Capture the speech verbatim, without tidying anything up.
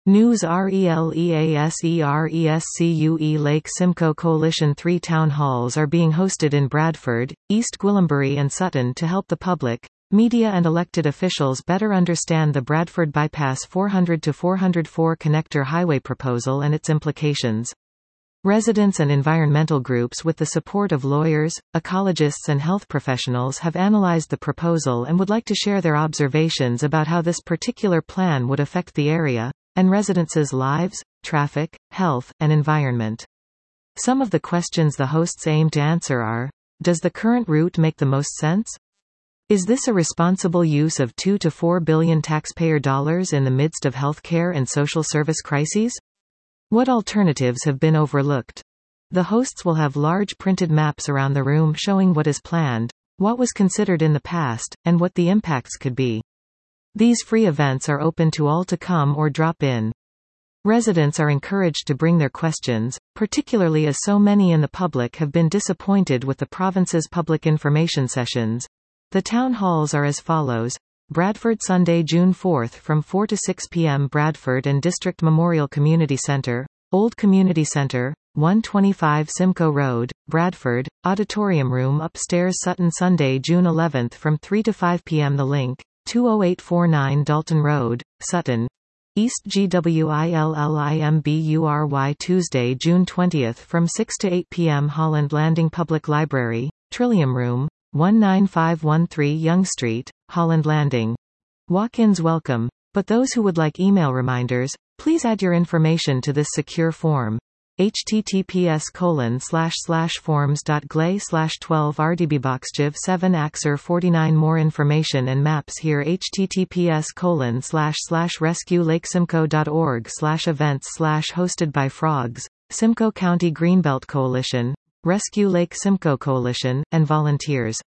News RELEASERESCUE Lake Simcoe Coalition. Three town halls are being hosted in Bradford, East Gwillimbury and Sutton to help the public, media and elected officials better understand the Bradford Bypass four hundred to four oh four connector highway proposal and its implications. Residents and environmental groups with the support of lawyers, ecologists and health professionals have analyzed the proposal and would like to share their observations about how this particular plan would affect the area and residents' lives, traffic, health, and environment. Some of the questions the hosts aim to answer are: does the current route make the most sense? Is this a responsible use of two to four billion taxpayer dollars in the midst of healthcare and social service crises? What alternatives have been overlooked? The hosts will have large printed maps around the room showing what is planned, what was considered in the past, and what the impacts could be. These free events are open to all to come or drop in. Residents are encouraged to bring their questions, particularly as so many in the public have been disappointed with the province's public information sessions. The town halls are as follows: Bradford, Sunday, June fourth from four to six p m Bradford and District Memorial Community Centre, Old Community Centre, one twenty-five Simcoe Road, Bradford, Auditorium Room upstairs. Sutton, Sunday, June eleventh from three to five p m The Link, two oh eight four nine Dalton Road, Sutton, East Gwillimbury. Tuesday, June twentieth from six to eight p m Holland Landing Public Library, Trillium Room, one nine five one three Yonge Street, Holland Landing. Walk-ins welcome, but those who would like email reminders, please add your information to this secure form. https colon slash slash forms dot glay slash twelve rdbboxjiv seven axer forty-nine. More information and maps here. https colon slash slash rescue lakesimcoe dot org slash events slash hosted by Frogs, Simcoe County Greenbelt Coalition, Rescue Lake Simcoe Coalition, and volunteers.